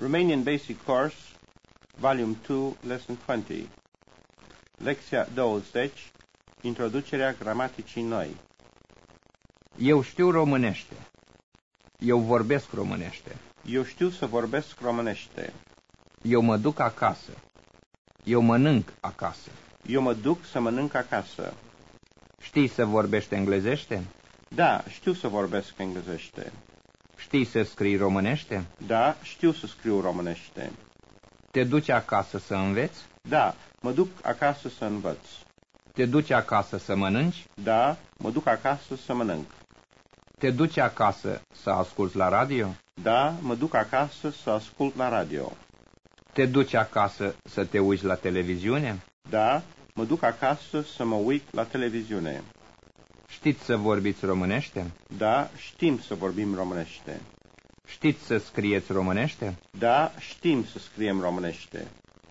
Romanian Basic Course, Volume 2, Lesson 20. Lecția 20, Introducerea gramaticii noi. Eu știu românește. Eu vorbesc românește. Eu știu să vorbesc românește. Eu mă duc acasă. Eu mănânc acasă. Eu mă duc să mănânc acasă. Știi să vorbești englezește? Da, știu să vorbesc englezește. Știi să scrii românește? Da, știu să scriu românește. Te duci acasă să înveți? Da, mă duc acasă să învăț. Te duci acasă să mănânci? Da, mă duc acasă să mănânc. Te duci acasă să asculți la radio? Da, mă duc acasă să ascult la radio. Te duci acasă să te uiți la televiziune? Da, mă duc acasă să mă uit la televiziune. Știți să vorbiți românește? Da, știm să vorbim românește. Știți să scrieți românește? Da, știm să scriem românește.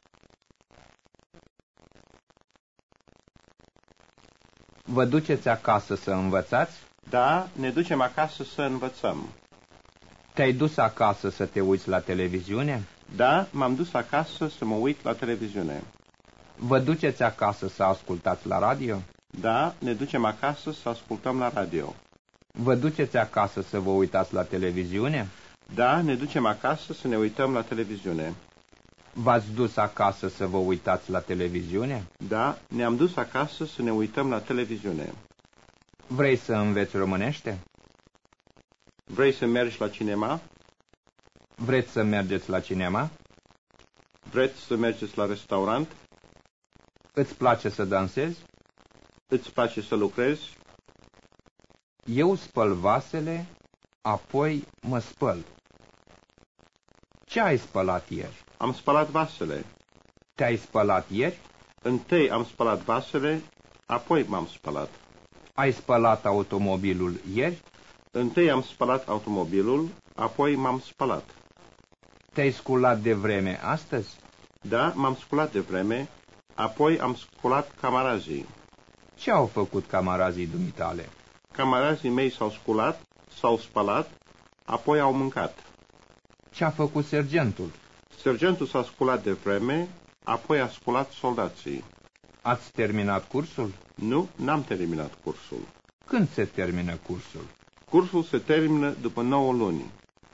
Vă duceți acasă să învățați? Da, ne ducem acasă să învățăm. Te-ai dus acasă să te uiți la televiziune? Da, m-am dus acasă să mă uit la televiziune. Vă duceți acasă să ascultați la radio? Da, ne ducem acasă să ascultăm la radio. Vă duceți acasă să vă uitați la televiziune? Da, ne ducem acasă să ne uităm la televiziune. V-ați dus acasă să vă uitați la televiziune? Da, ne-am dus acasă să ne uităm la televiziune. Vrei să înveți românește? Vrei să mergi la cinema? Vreți să mergeți la cinema? Vreți să mergeți la restaurant? Îți place să dansezi? Îți place să lucrezi? Eu spăl vasele, apoi mă spăl. Ce ai spălat ieri? Am spălat vasele. Te-ai spălat ieri? Întâi am spălat vasele, apoi m-am spălat. Ai spălat automobilul ieri? Întâi am spălat automobilul, apoi m-am spălat. Te-ai sculat de vreme astăzi? Da, m-am sculat de vreme, apoi am sculat camarazii. Ce au făcut camarazii dumitale? Camarazii mei s-au sculat, s-au spălat, apoi au mâncat. Ce a făcut sergentul? Sergentul s-a sculat de vreme, apoi a sculat soldații. Ați terminat cursul? Nu, n-am terminat cursul. Când se termină cursul? Cursul se termină după 9 luni.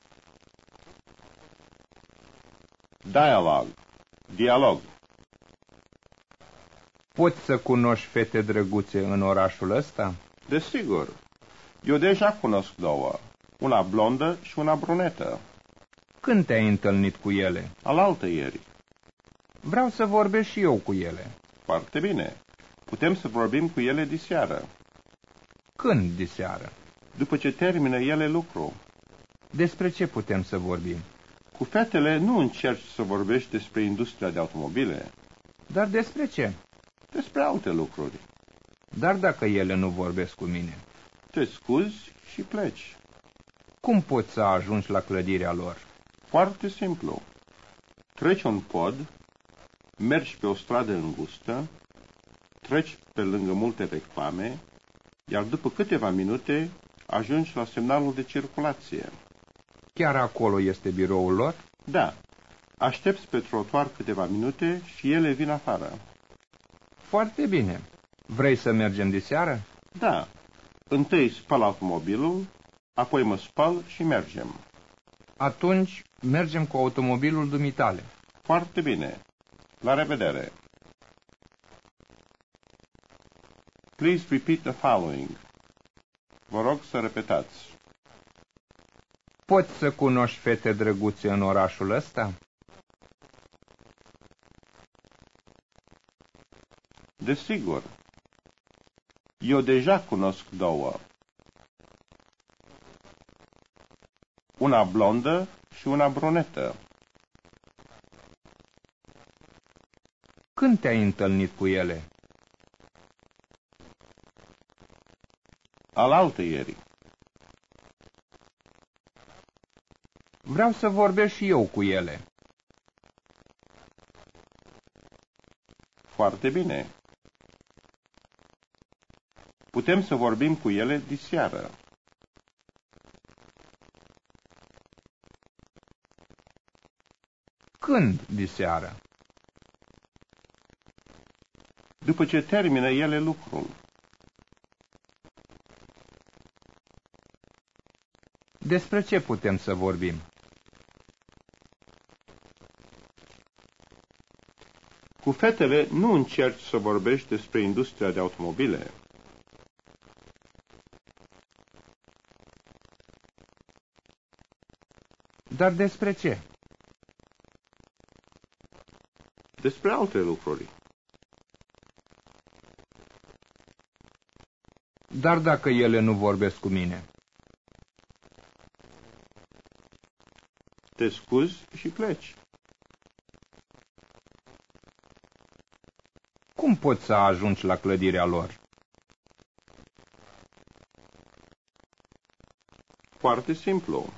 Dialog. Poți să cunoști fete drăguțe în orașul ăsta? Desigur. Eu deja cunosc două. Una blondă și una brunetă. Când te-ai întâlnit cu ele? Alaltăieri. Vreau să vorbesc și eu cu ele. Foarte bine. Putem să vorbim cu ele diseară. Când diseară? După ce termină ele lucru. Despre ce putem să vorbim? Cu fetele nu încerci să vorbești despre industria de automobile. Dar despre ce? Despre alte lucruri. Dar dacă ele nu vorbesc cu mine? Te scuzi și pleci. Cum poți să ajungi la clădirea lor? Foarte simplu. Treci un pod, mergi pe o stradă îngustă, treci pe lângă multe reclame, iar după câteva minute ajungi la semnalul de circulație. Chiar acolo este biroul lor? Da. Aștepți pe trotuar câteva minute și ele vin afară. Foarte bine. Vrei să mergem diseară? Da. Întâi spăl automobilul, apoi mă spăl și mergem. Atunci mergem cu automobilul dumitale. Foarte bine. La revedere. Please repeat the following. Vă rog să repetați. Poți să cunoști fete drăguțe în orașul ăsta? Desigur. Eu deja cunosc două. Una blondă și una brunetă. Când te-ai întâlnit cu ele? Alaltăieri. Vreau să vorbesc și eu cu ele. Foarte bine. Putem să vorbim cu ele diseară. Când diseară? După ce termină ele lucrul. Despre ce putem să vorbim? Cu fetele nu încerci să vorbești despre industria de automobile. Dar despre ce? Despre alte lucruri. Dar dacă ele nu vorbesc cu mine? Te scuzi și pleci. Cum poți să ajungi la clădirea lor? Foarte simplu.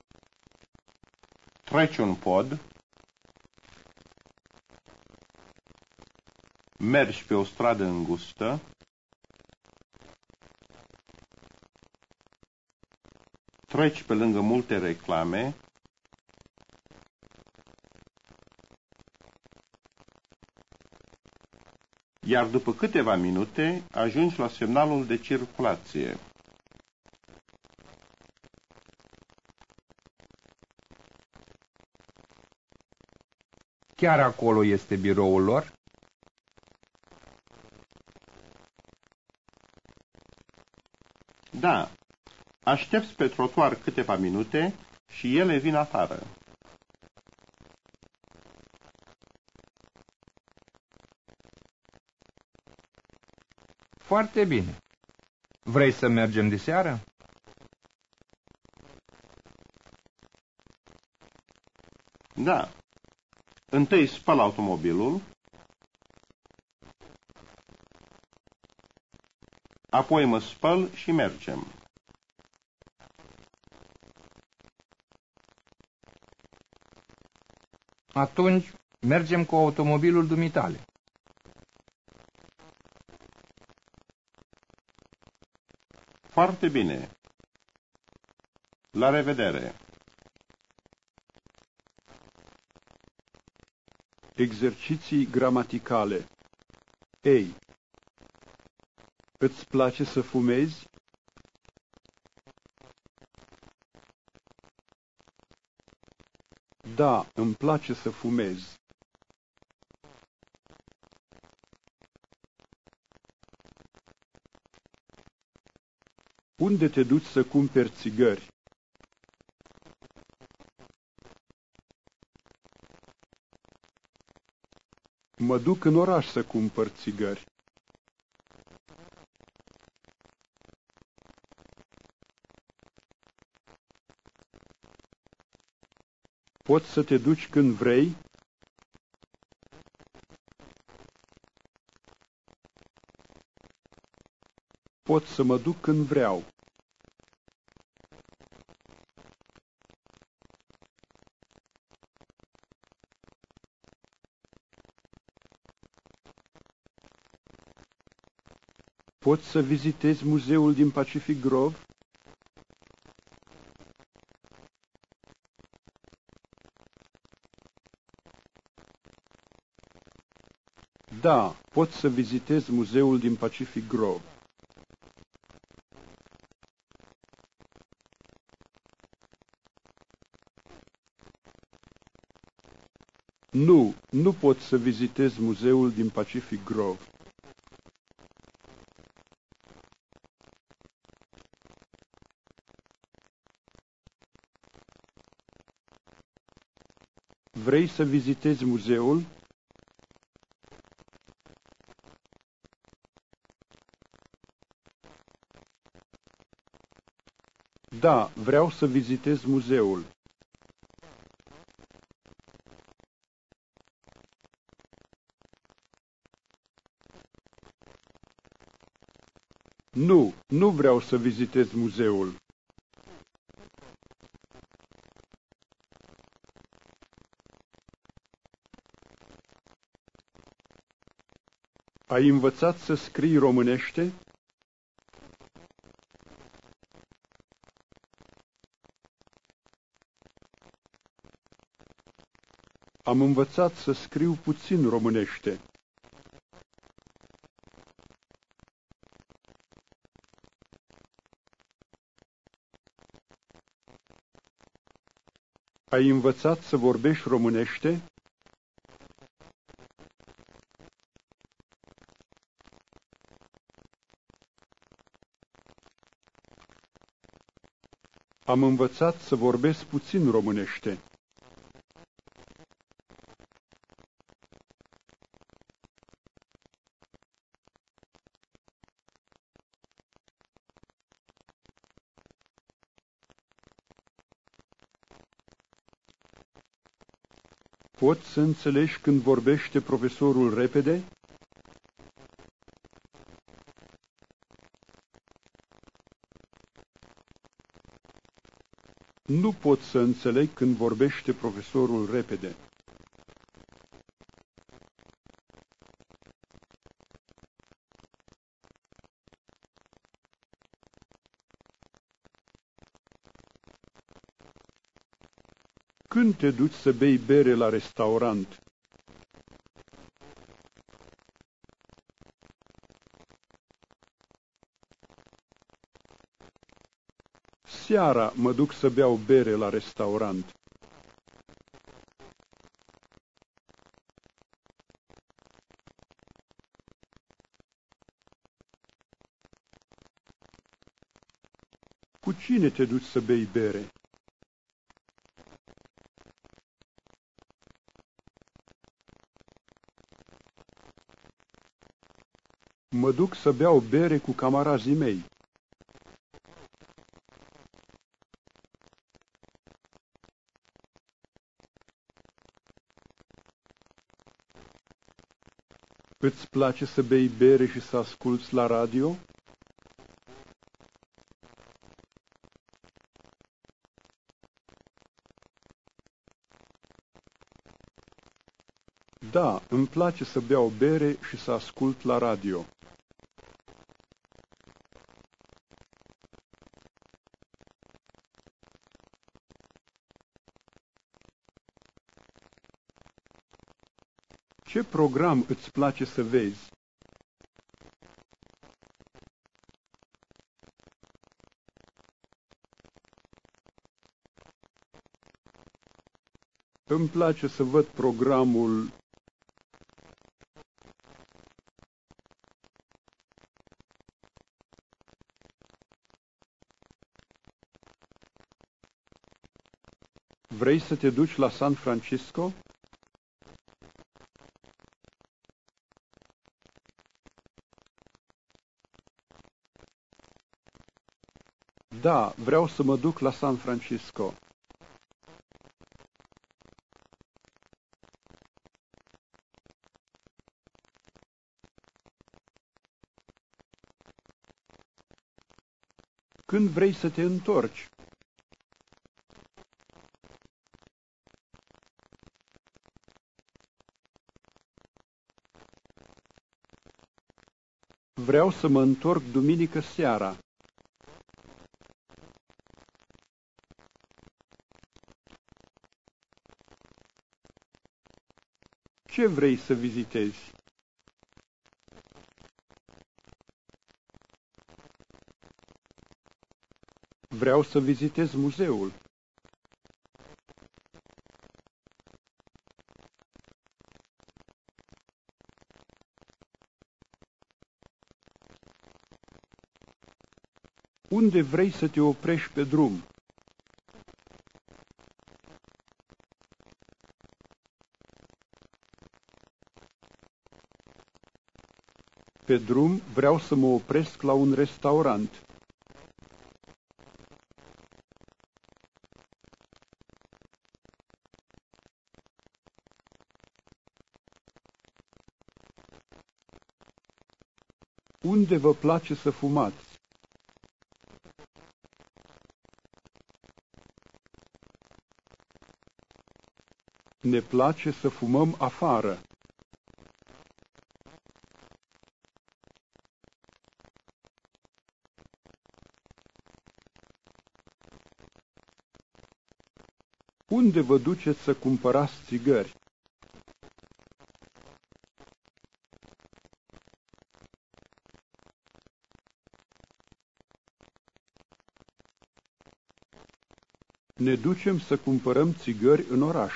Treci un pod, mergi pe o stradă îngustă, treci pe lângă multe reclame, iar după câteva minute ajungi la semnalul de circulație. Chiar acolo este biroul lor? Da, aștepți pe trotuar câteva minute și ele vin afară. Foarte bine. Vrei să mergem diseară? Da. Întâi spăl automobilul, apoi mă spăl și mergem. Atunci mergem cu automobilul dumitale. Foarte bine. La revedere. Exerciții gramaticale. Ei, îți place să fumezi? Da, îmi place să fumez. Unde te duci să cumperi țigări? Mă duc în oraș să cumpăr țigări. Poți să te duci când vrei? Pot să mă duc când vreau. Poți să vizitezi muzeul din Pacific Grove? Da, pot să vizitez muzeul din Pacific Grove. Nu, nu pot să vizitez muzeul din Pacific Grove. Vrei să vizitezi muzeul? Da, vreau să vizitez muzeul. Nu, nu vreau să vizitez muzeul. Ai învățat să scrii românește? Am învățat să scriu puțin românește. Ai învățat să vorbești românește? Am învățat să vorbesc puțin românește. Poți să înțelegi când vorbește profesorul repede? Nu pot să înțeleg când vorbește profesorul repede. Când te duci să bei bere la restaurant? Seara mă duc să beau bere la restaurant. Cu cine te duci să bei bere? Mă duc să beau bere cu camarazii mei. Îți place să bei bere și să asculți la radio? Da, îmi place să beau bere și să ascult la radio. Ce program îți place să vezi? Îmi place să văd programul Vrei să te duci la San Francisco? Da, vreau să mă duc la San Francisco. Când vrei să te întorci? Vreau să mă întorc duminică seara. Ce vrei să vizitezi? Vreau să vizitez muzeul. Unde vrei să te oprești pe drum? Pe drum vreau să mă opresc la un restaurant. Unde vă place să fumați? Ne place să fumăm afară. Unde vă duceți să cumpărați țigări? Ne ducem să cumpărăm țigări în oraș.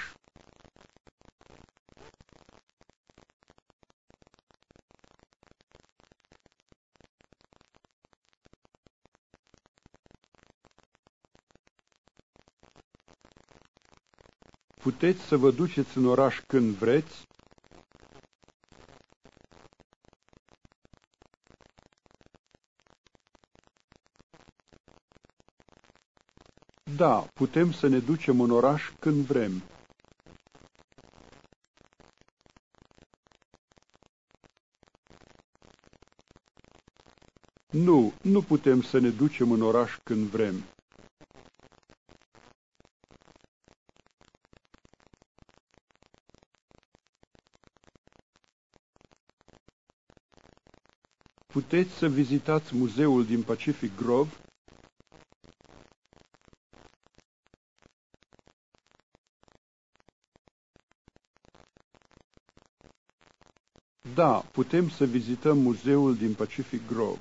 Puteți să vă duceți în oraș când vreți? Da, putem să ne ducem în oraș când vrem. Nu, nu putem să ne ducem în oraș când vrem. Puteți să vizitați muzeul din Pacific Grove? Da, putem să vizităm muzeul din Pacific Grove.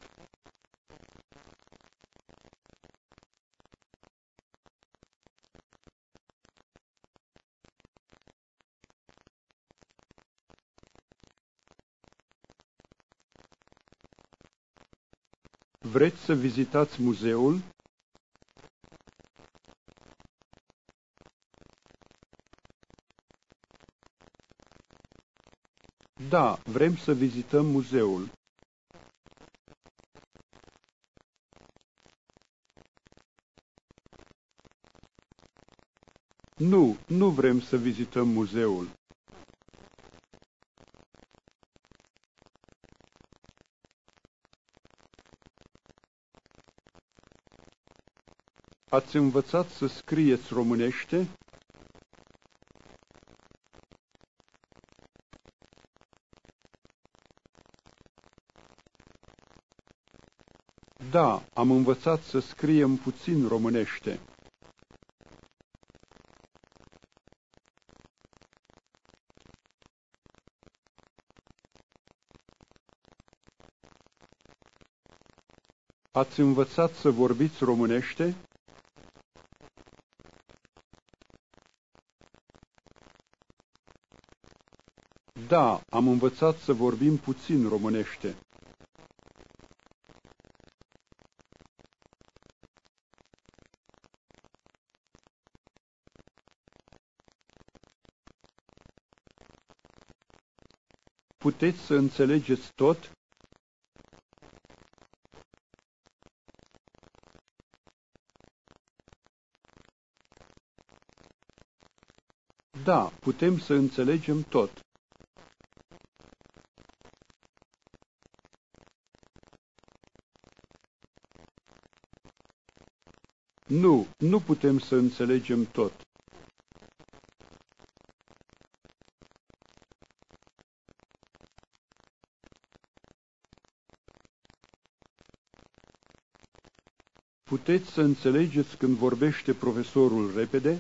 Vreți să vizitați muzeul? Da, vrem să vizităm muzeul. Nu, nu vrem să vizităm muzeul. Ați învățat să scrieți românește? Da, am învățat să scriem puțin românește. Ați învățat să vorbiți românește? Da, am învățat să vorbim puțin românește. Puteți să înțelegeți tot? Da, putem să înțelegem tot. Nu, nu putem să înțelegem tot. Puteți să înțelegeți când vorbește profesorul repede?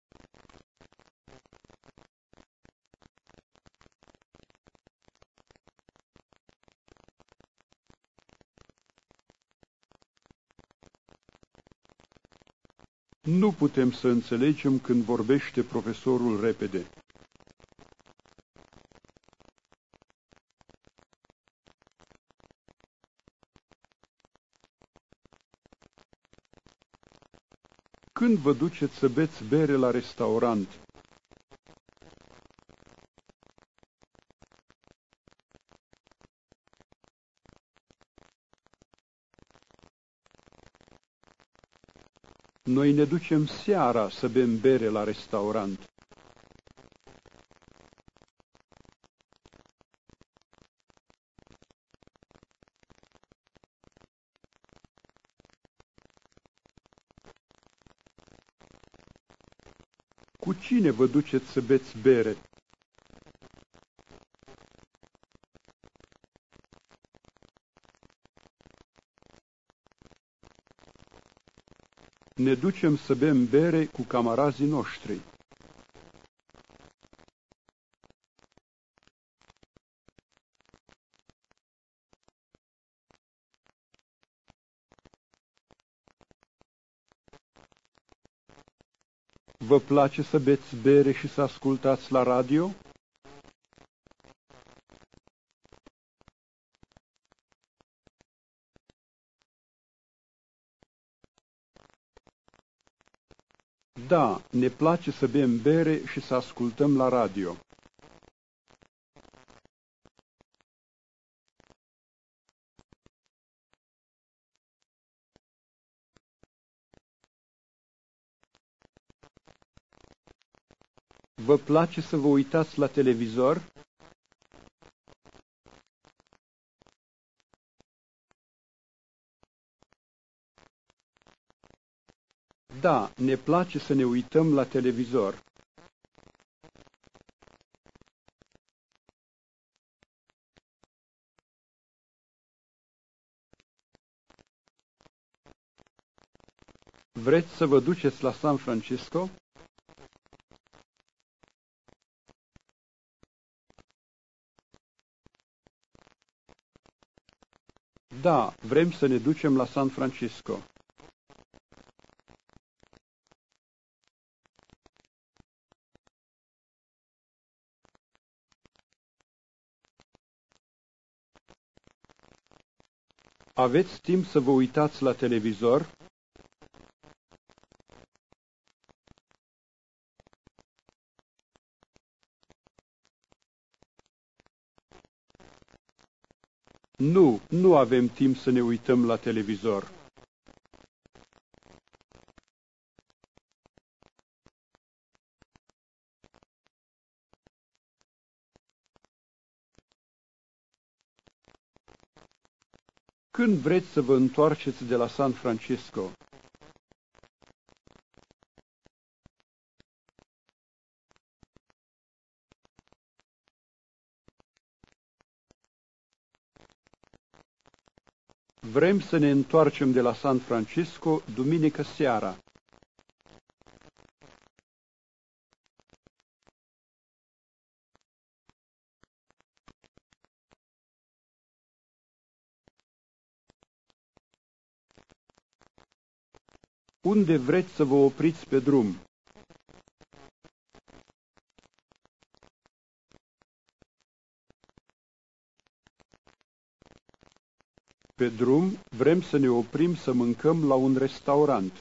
Nu putem să înțelegem când vorbește profesorul repede. Când vă duceți să beți bere la restaurant? Noi ne ducem seara să bem bere la restaurant. Cu cine vă duceți să beți bere? Ne ducem să bem bere cu camarazii noștri. Vă place să beți bere și să ascultați la radio? Da, ne place să bem bere și să ascultăm la radio. Vă place să vă uitați la televizor? Da, ne place să ne uităm la televizor. Vreți să vă duceți la San Francisco? Da, vrem să ne ducem la San Francisco. Aveți timp să vă uitați la televizor? Nu, nu avem timp să ne uităm la televizor. Când vreți să vă întoarceți de la San Francisco? Vrem să ne întoarcem de la San Francisco duminică seara. Unde vreți să vă opriți pe drum? Pe drum vrem să ne oprim să mâncăm la un restaurant.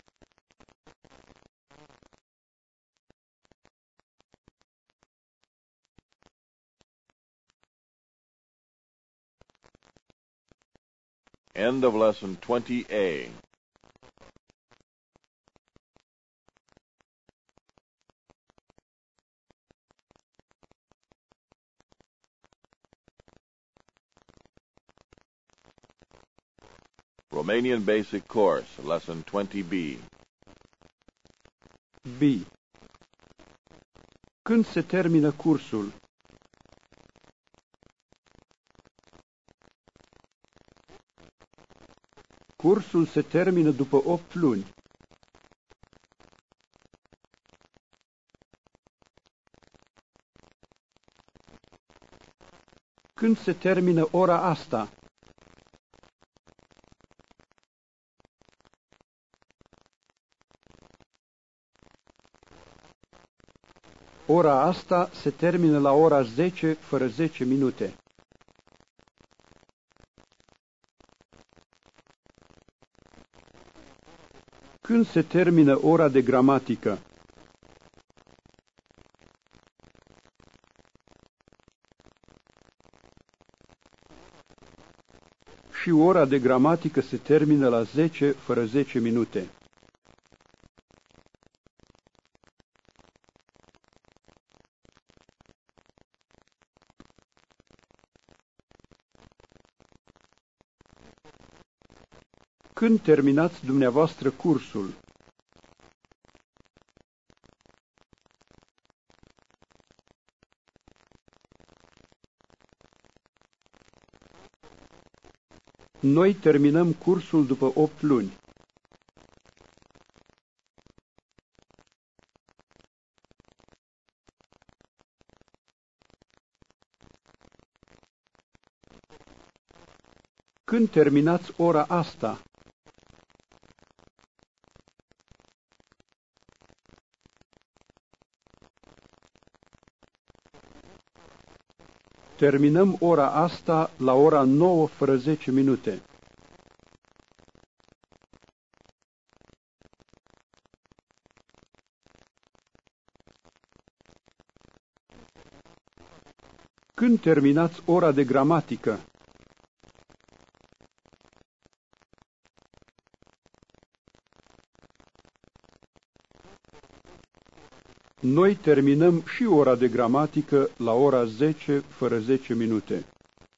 End of lesson 20A. Romanian Basic Course, Lesson 20B. B. Când se termină cursul? Cursul se termină după 8 luni. Când se termină ora asta? Ora asta se termină la ora 10 fără 10 minute. Când se termină ora de gramatică? Și ora de gramatică se termină la 10 fără 10 minute. Când terminați dumneavoastră cursul? Noi terminăm cursul după 8 luni. Când terminați ora asta? Terminăm ora asta la ora 9 fără 10 minute. Când terminați ora de gramatică? Noi terminăm și ora de gramatică la ora 10 fără 10 minute.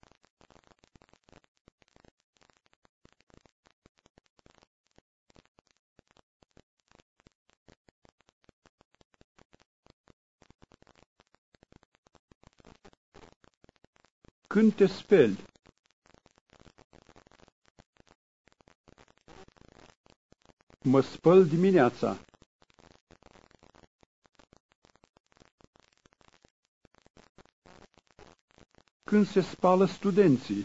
Când te speli? Mă spăl dimineața. Când se spală studenții?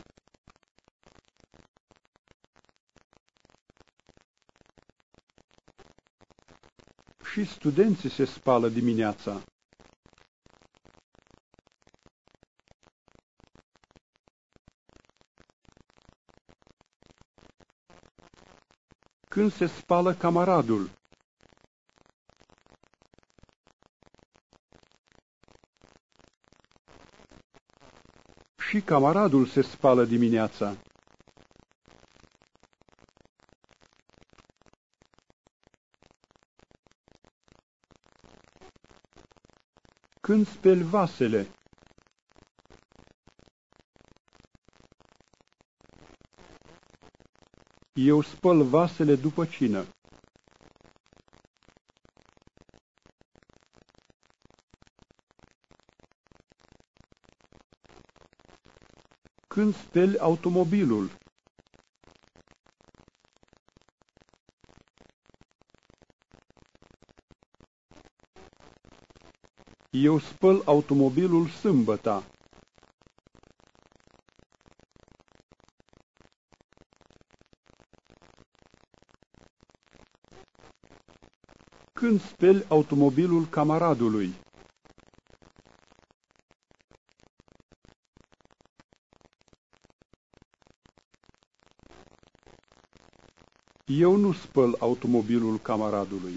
Și studenții se spală dimineața. Când se spală camaradul? Și camaradul se spală dimineața. Când speli vasele? Eu spăl vasele după cină. Când speli automobilul? Eu spăl automobilul sâmbăta. Când speli automobilul camaradului? Eu nu spăl automobilul camaradului.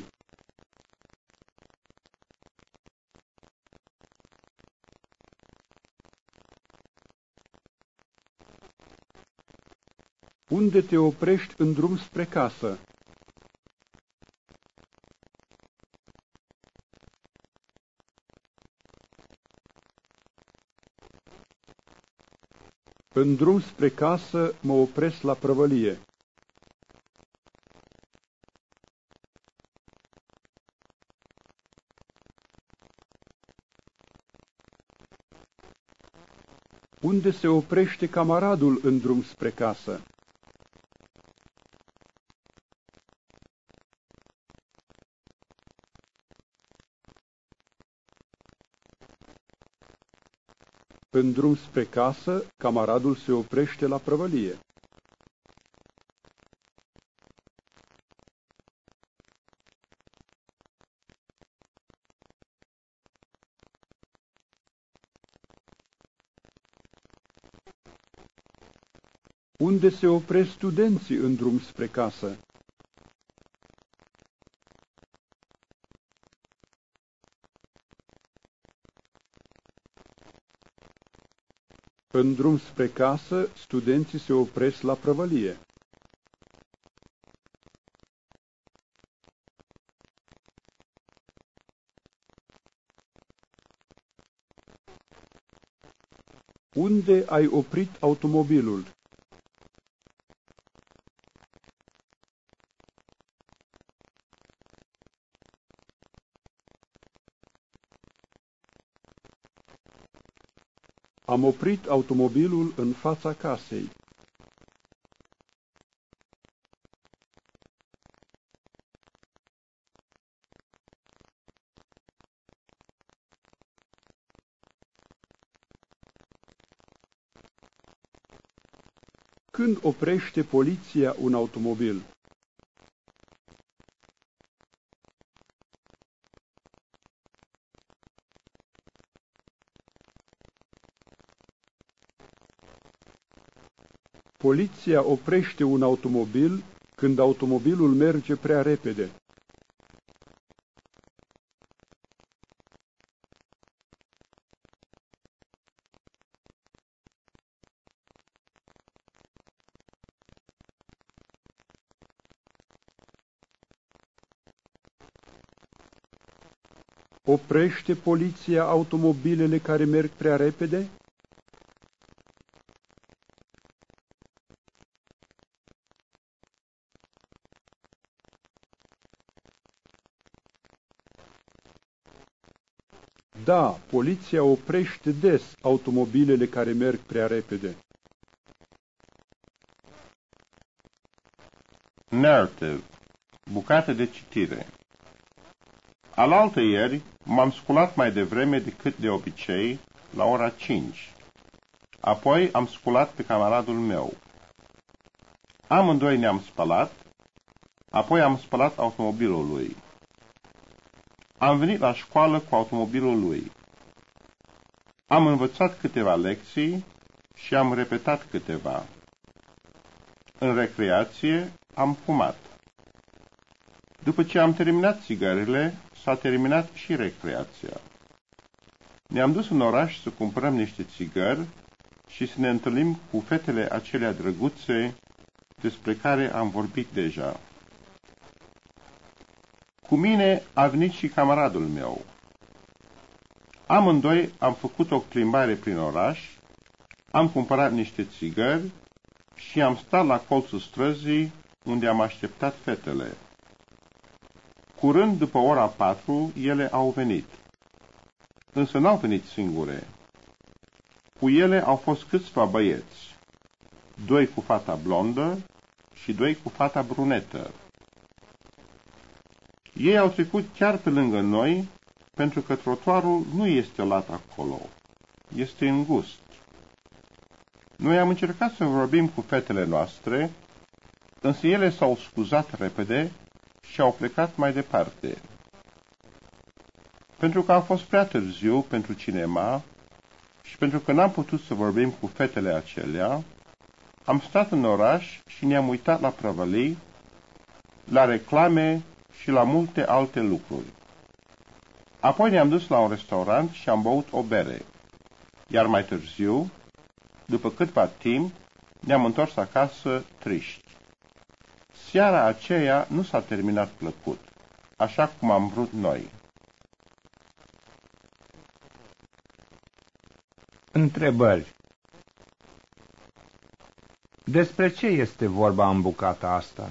Unde te oprești în drum spre casă? În drum spre casă mă opresc la prăvălie. Unde se oprește camaradul în drum spre casă? În drum spre casă, camaradul se oprește la prăvălie. Unde se opresc studenții în drum spre casă? În drum spre casă, studenții se opresc la prăvălie. Unde ai oprit automobilul? Am oprit automobilul în fața casei. Când oprește poliția un automobil? Poliția oprește un automobil când automobilul merge prea repede. Oprește poliția automobilele care merg prea repede? Da, poliția oprește des automobilele care merg prea repede. Narrative. Bucată de citire. Alaltăieri m-am sculat mai devreme decât de obicei, la ora 5. Apoi am sculat pe camaradul meu. Amândoi ne-am spălat, apoi am spălat automobilul lui. Am venit la școală cu automobilul lui. Am învățat câteva lecții și am repetat câteva. În recreație am fumat. După ce am terminat țigările, s-a terminat și recreația. Ne-am dus în oraș să cumpărăm niște țigări și să ne întâlnim cu fetele acelea drăguțe despre care am vorbit deja. Cu mine a venit și camaradul meu. Amândoi am făcut o plimbare prin oraș, am cumpărat niște țigări și am stat la colțul străzii unde am așteptat fetele. Curând după ora 4, ele au venit. Însă n-au venit singure. Cu ele au fost câțiva băieți, 2 cu fata blondă și 2 cu fata brunetă. Ei au trecut chiar pe lângă noi, pentru că trotuarul nu este lat acolo, este îngust. Noi am încercat să vorbim cu fetele noastre, însă ele s-au scuzat repede și au plecat mai departe. Pentru că a fost prea târziu pentru cinema și pentru că n-am putut să vorbim cu fetele acelea, am stat în oraș și ne-am uitat la prăvălii, la reclame și la multe alte lucruri. Apoi ne-am dus la un restaurant și am băut o bere, iar mai târziu, după câtva timp, ne-am întors acasă triști. Seara aceea nu s-a terminat plăcut, așa cum am vrut noi. Întrebări. Despre ce este vorba în bucata asta?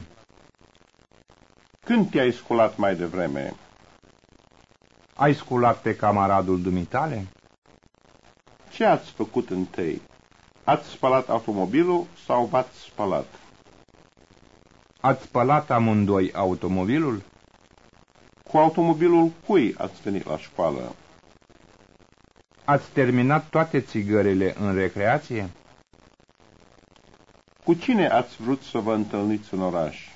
Când te-ai sculat mai devreme? Ai sculat pe camaradul dumitale? Ce ați făcut întâi? Ați spălat automobilul sau v-ați spălat? Ați spălat amândoi automobilul? Cu automobilul cui ați venit la școală? Ați terminat toate țigările în recreație? Cu cine ați vrut să vă întâlniți în oraș?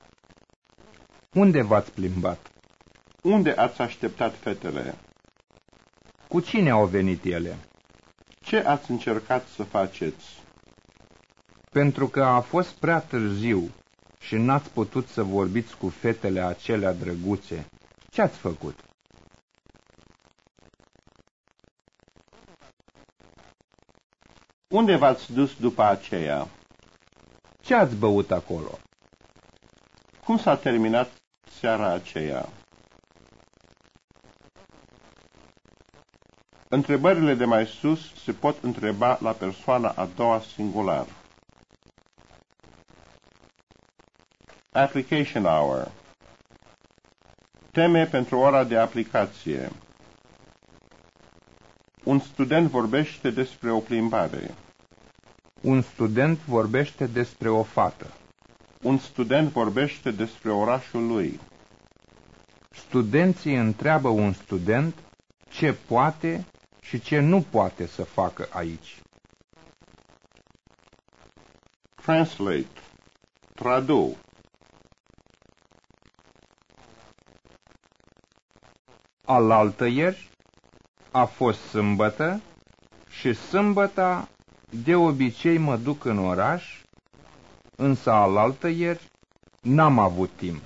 Unde v-ați plimbat? Unde ați așteptat fetele? Cu cine au venit ele? Ce ați încercat să faceți? Pentru că a fost prea târziu și n-ați putut să vorbiți cu fetele acelea drăguțe, ce ați făcut? Unde v-ați dus după aceea? Ce ați băut acolo? Cum s-a terminat seara aceea? Întrebările de mai sus se pot întreba la persoana a doua singular. Application hour. Teme pentru ora de aplicație. Un student vorbește despre o plimbare. Un student vorbește despre o fată. Un student vorbește despre orașul lui. Studenții întreabă un student ce poate și ce nu poate să facă aici. Translate. Tradu. Alaltăieri a fost sâmbătă și sâmbăta de obicei mă duc în oraș însă alaltăieri n-am avut timp.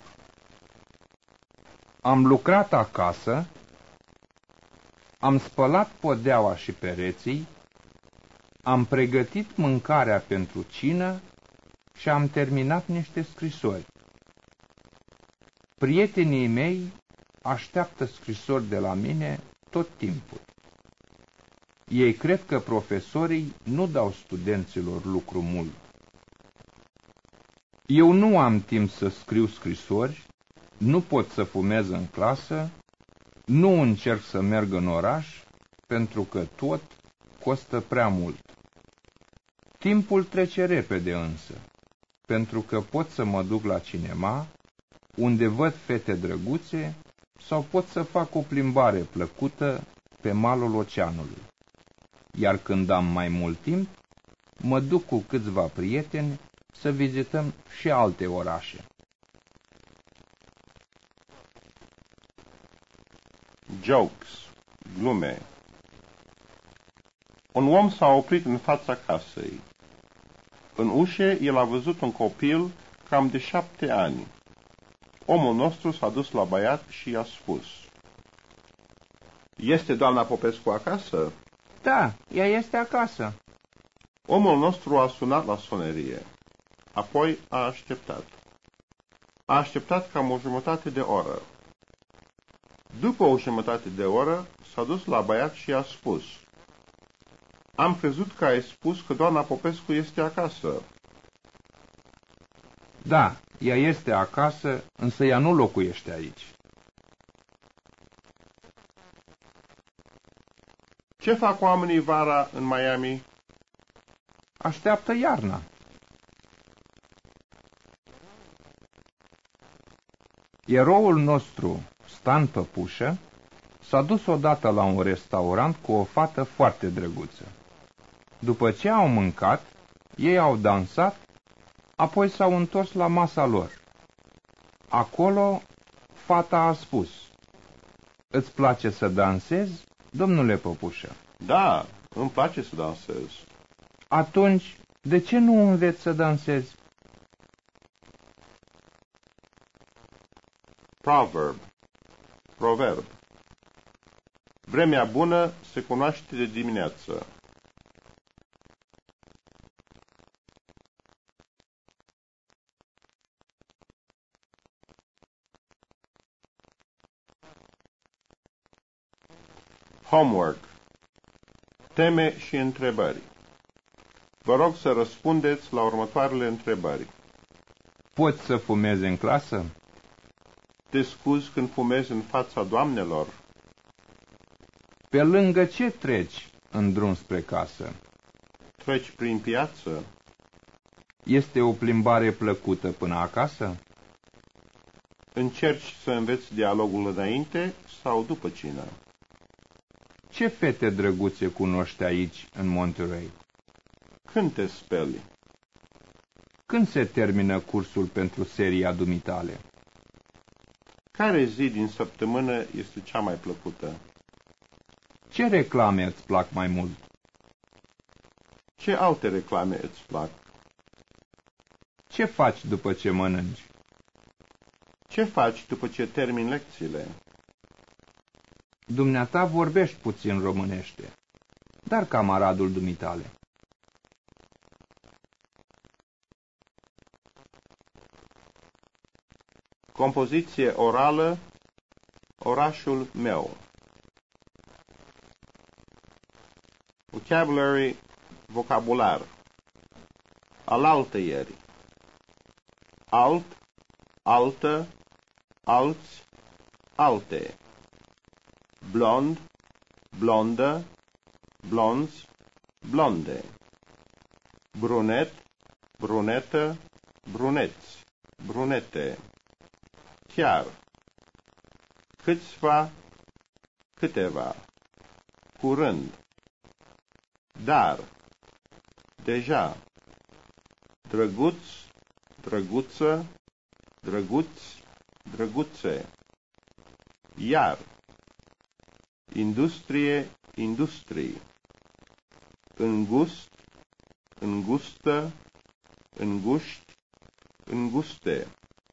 Am lucrat acasă, am spălat podeaua și pereții, am pregătit mâncarea pentru cină și am terminat niște scrisori. Prietenii mei așteaptă scrisori de la mine tot timpul. Ei cred că profesorii nu dau studenților lucru mult. Eu nu am timp să scriu scrisori, nu pot să fumez în clasă, nu încerc să merg în oraș, pentru că tot costă prea mult. Timpul trece repede însă, pentru că pot să mă duc la cinema, unde văd fete drăguțe, sau pot să fac o plimbare plăcută pe malul oceanului. Iar când am mai mult timp, mă duc cu câțiva prieteni să vizităm și alte orașe. Jokes, glume. Un om s-a oprit în fața casei. În ușă el a văzut un copil cam de 7 ani. Omul nostru s-a dus la băiat și i-a spus: "Este doamna Popescu acasă?" Da, ea este acasă. Omul nostru a sunat la sonerie. Apoi a așteptat. A așteptat cam o jumătate de oră. După o jumătate de oră s-a dus la băiat și i-a spus: "Am crezut că ai spus că doamna Popescu este acasă." Da, ea este acasă, însă ea nu locuiește aici. Ce fac oamenii vara în Miami? Așteaptă iarna. Eroul nostru, Stan Păpușă, s-a dus odată la un restaurant cu o fată foarte drăguță. După ce au mâncat, ei au dansat, apoi s-au întors la masa lor. Acolo, fata a spus: "Îți place să dansezi, domnule Păpușă?" Da, îmi place să dansez. Atunci, de ce nu înveți să dansezi? Proverb. Vremea bună se cunoaște de dimineață. Homework. Teme și întrebări. Vă rog să răspundeți la următoarele întrebări. Poți să fumezi în clasă? Te scuzi când fumezi în fața doamnelor? Pe lângă ce treci în drum spre casă? Treci prin piață? Este o plimbare plăcută până acasă? Încerci să înveți dialogul înainte sau după cină? Ce fete drăguțe cunoști aici, în Monterey? Când te speli? Când se termină cursul pentru seria dumitale? Care zi din săptămână este cea mai plăcută? Ce reclame îți plac mai mult? Ce alte reclame îți plac? Ce faci după ce mănânci? Ce faci după ce termini lecțiile? Dumneata vorbești puțin românește, dar camaradul dumitale. Compoziție orală, orașul meu. Vocabulary, vocabular. Alaltăieri. Alt, altă, alți, alte. Blond, blondă, blonzi, blonde. Brunet, brunetă, bruneți, brunete. Chiar. Câțiva, câteva. Curând. Dar. Deja. Drăguț, drăguță, drăguți, drăguțe. Iar. Industrie, industrii. Îngust, îngustă, înguști, înguste.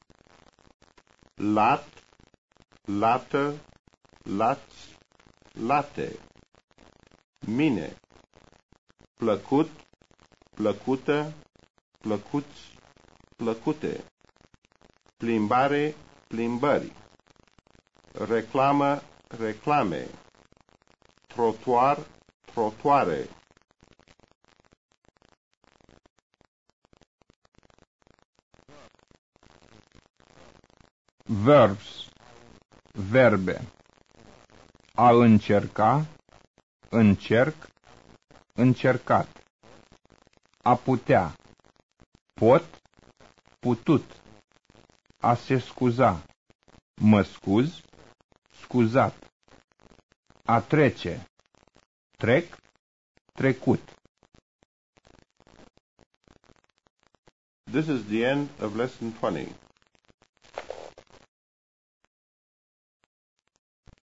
Lat, lată, lați, late. Mine. Plăcut, plăcută, plăcuți, plăcute. Plimbare, plimbări. Reclamă, reclame. Trotuar, trotuare. Verbs, verbe. A încerca, încerc, încercat. A putea, pot, putut. A se scuza, mă scuz, scuzat. A trece, trec, trecut. This is the end of lesson 20.